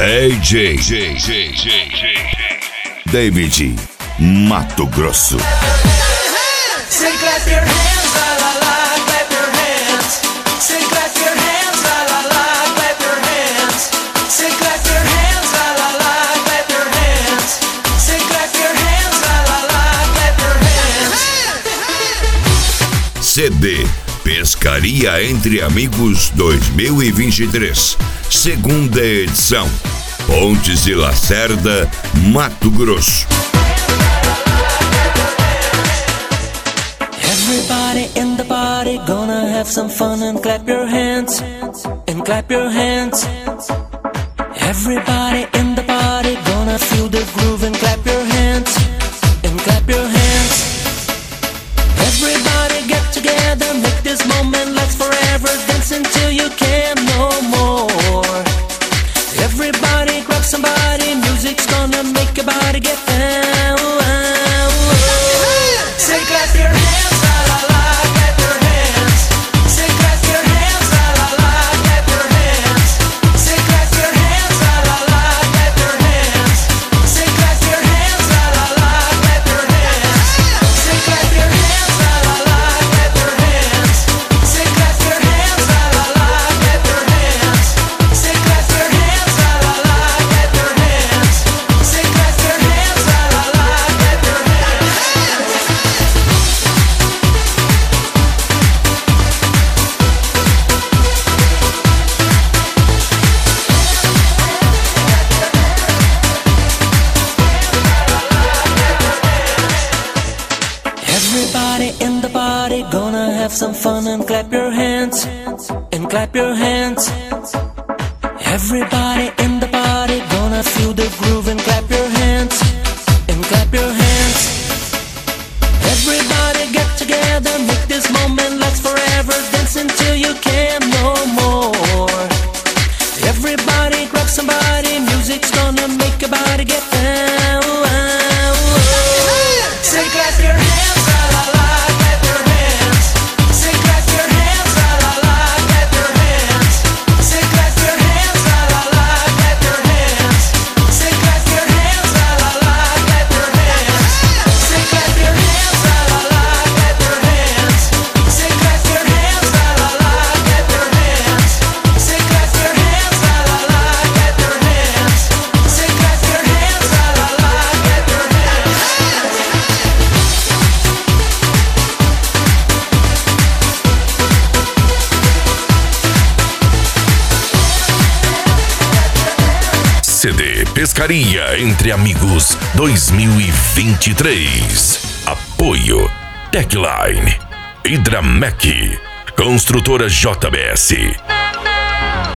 DJ David Mato Grosso. Say clap your hands, la la la, clap your hands. Say clap your hands, la la la, clap your hands. Say clap your hands, la la la, clap your hands. Say clap your hands, la la la, clap your hands. CD Pescaria Entre Amigos 2023, segunda edição. Pontes e Lacerda, Mato Grosso. Everybody in the party gonna have some fun and clap your hands, and clap your hands. Everybody in the party gonna feel the groove and clap your hands, and clap your hands. Everybody get together, make this moment last forever, dance until you can't no more. Everybody grab somebody, music's gonna make your body get down. Say clap your hands, la la la, clap your hands. Say clap your hands, la la la, clap your hands. Say clap your hands, la la la, clap your hands. Say clap your hands, la la la, clap your hands. Say clap your hands, la la la, clap your hands. Say clap your hands, la la la, clap your hands. Say clap your hands, la la la, clap your hands. Say clap your hands, la la la, clap your hands. Everybody in the party gonna have some fun and clap your hands, and clap your hands. Everybody in the party gonna feel the groove and clap your hands, and clap your hands. Everybody get together, make this moment last forever, dance until you can't no more. Everybody grab somebody, music's gonna make your body get down. Say clap your hands, la la la, clap your hands. Say clap your hands, la la la, clap your hands. Say clap your hands, la la la, clap your hands. Say clap your hands, la la la, clap your hands. Say clap your hands, la la la, clap your hands. Say clap your hands, la la la, clap your hands. Say clap your hands, la la la, clap your hands. Say clap your hands, la la la, clap your hands. CD Pescaria Entre Amigos 2023. Apoio Techline, Hidramec, Construtora JBS,